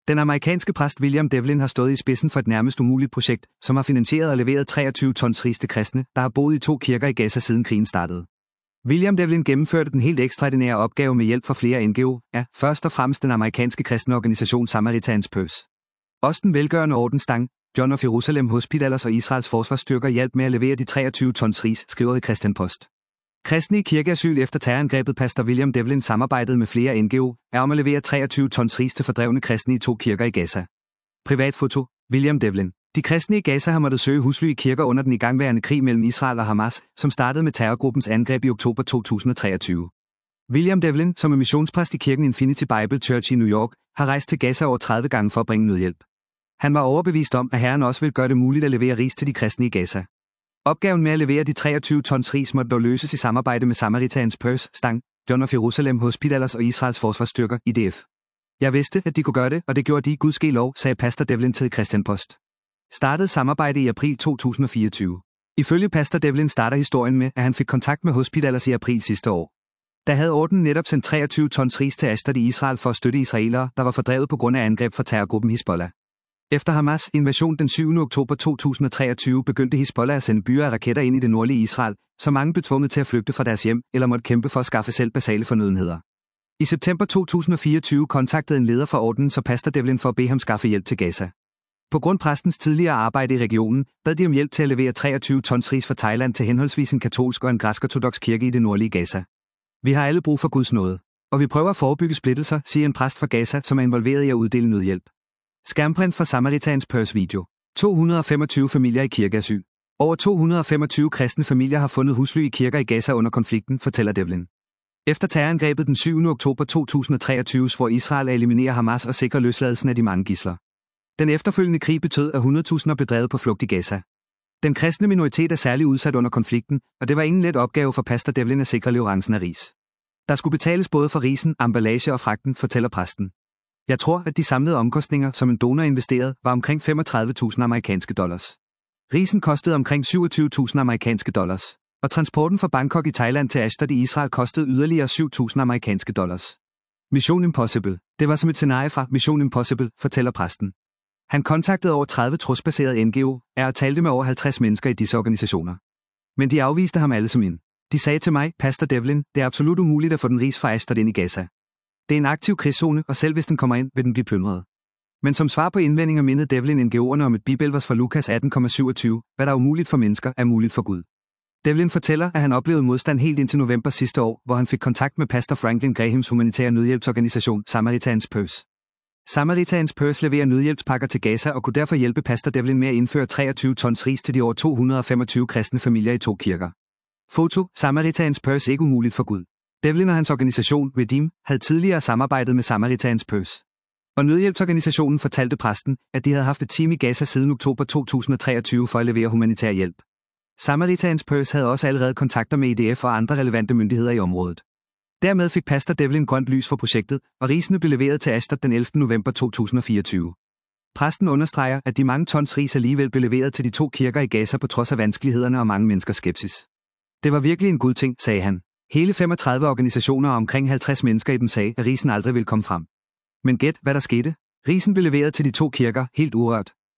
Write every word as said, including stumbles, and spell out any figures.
Den amerikanske præst William Devlin har stået i spidsen for et nærmest umuligt projekt, som har finansieret og leveret treogtyve tons ris til kristne, der har boet i to kirker i Gaza siden krigen startede. William Devlin gennemførte den helt ekstraordinære opgave med hjælp fra flere N G O'er, først og fremmest den amerikanske kristne organisation Samaritan's Purse. Også den velgørende ordensstang, John of Jerusalem Hospitals og Israels forsvarsstyrker hjalp med at levere de treogtyve tons ris, skriver i Christian Post. Kristne i kirkeasyl efter terrorangrebet pastor William Devlin samarbejdede med flere N G O'er om at levere treogtyve tons ris til fordrevne kristne i to kirker i Gaza. Privatfoto, William Devlin. De kristne i Gaza har måttet søge husly i kirker under den igangværende krig mellem Israel og Hamas, som startede med terrorgruppens angreb i oktober to tusind og treogtyve. William Devlin, som er missionspræst i kirken Infinity Bible Church i New York, har rejst til Gaza over tredive gange for at bringe nødhjælp. Han var overbevist om, at Herren også vil gøre det muligt at levere ris til de kristne i Gaza. Opgaven med at levere de treogtyve tons ris måtte dog løses i samarbejde med Samaritan's Purse, stang, John of Jerusalem Hospitals og Israels forsvarsstyrker, I D F. Jeg vidste, at de kunne gøre det, og det gjorde de, Gud ske lov, sagde pastor Devlin til Christian Post. Startede samarbejde i april to tusind og fireogtyve. Ifølge pastor Devlin starter historien med, at han fik kontakt med Hospitals i april sidste år. Der havde orden netop sendt treogtyve tons ris til Ashdod i Israel for at støtte israelere, der var fordrevet på grund af angreb fra terrorgruppen Hizbollah. Efter Hamas' invasion den syvende oktober to tusind og treogtyve begyndte Hizbollah at sende byer af raketter ind i det nordlige Israel, så mange blev tvunget til at flygte fra deres hjem eller måtte kæmpe for at skaffe selv basale fornødenheder. I september to tusind og fireogtyve kontaktede en leder for ordenen så pastor Devlin for at bede ham skaffe hjælp til Gaza. På grund præstens tidligere arbejde i regionen, bad de om hjælp til at levere treogtyve tons ris fra Thailand til henholdsvis en katolsk og en græsk-ortodoks kirke i det nordlige Gaza. Vi har alle brug for Guds nåde, og vi prøver at forebygge splittelser, siger en præst fra Gaza, som er involveret i at uddele nødhjælp. Skærmprint fra Samaritan's Purse video. to hundrede og femogtyve familier i kirkeasyl. Over to hundrede og femogtyve kristne familier har fundet husly i kirker i Gaza under konflikten, fortæller Devlin. Efter terrorangrebet den syvende oktober to tusind og treogtyve svor Israel at eliminere Hamas og sikre løsladelsen af de mange gidsler. Den efterfølgende krig betød, at hundredtusinder blev drevet på flugt i Gaza. Den kristne minoritet er særligt udsat under konflikten, og det var ingen let opgave for pastor Devlin at sikre leverancen af ris. Der skulle betales både for risen, emballage og fragten, fortæller præsten. Jeg tror, at de samlede omkostninger, som en donor investerede, var omkring femogtredive tusind amerikanske dollars. Risen kostede omkring syvogtyve tusind amerikanske dollars, og transporten fra Bangkok i Thailand til Ashdod i Israel kostede yderligere syv tusind amerikanske dollars. Mission Impossible. Det var som et scenarie fra Mission Impossible, fortæller præsten. Han kontaktede over tredive trosbaserede N G O'er og talte med over halvtreds mennesker i disse organisationer. Men de afviste ham alle som ind. De sagde til mig, pastor Devlin, det er absolut umuligt at få den ris fra Ashdod ind i Gaza. Det er en aktiv krigszone, og selv hvis den kommer ind, vil den blive plyndret. Men som svar på indvendinger mindede Devlin N G O'erne om et bibelvers fra Lukas atten syvogtyve, hvad der er umuligt for mennesker, er muligt for Gud. Devlin fortæller, at han oplevede modstand helt indtil november sidste år, hvor han fik kontakt med pastor Franklin Grahams humanitære nødhjælpsorganisation Samaritan's Purse. Samaritan's Purse leverer nødhjælpspakker til Gaza og kunne derfor hjælpe pastor Devlin med at indføre treogtyve tons ris til de over to hundrede og femogtyve kristne familier i to kirker. Foto: Samaritan's Purse ikke umuligt for Gud. Devlin og hans organisation, Redeem, havde tidligere samarbejdet med Samaritan's Purse. Og nødhjælpsorganisationen fortalte præsten, at de havde haft et team i Gaza siden oktober to tusind og treogtyve for at levere humanitær hjælp. Samaritan's Purse havde også allerede kontakter med I D F og andre relevante myndigheder i området. Dermed fik pastor Devlin grønt lys for projektet, og risene blev leveret til Ashdod den ellevte november to tusind og fireogtyve. Præsten understreger, at de mange tons ris alligevel blev leveret til de to kirker i Gaza på trods af vanskelighederne og mange menneskers skepsis. Det var virkelig en god ting, sagde han. Hele femogtredive organisationer og omkring halvtreds mennesker i dem sagde, at risen aldrig ville komme frem. Men gæt, hvad der skete? Risen blev leveret til de to kirker, helt urørt.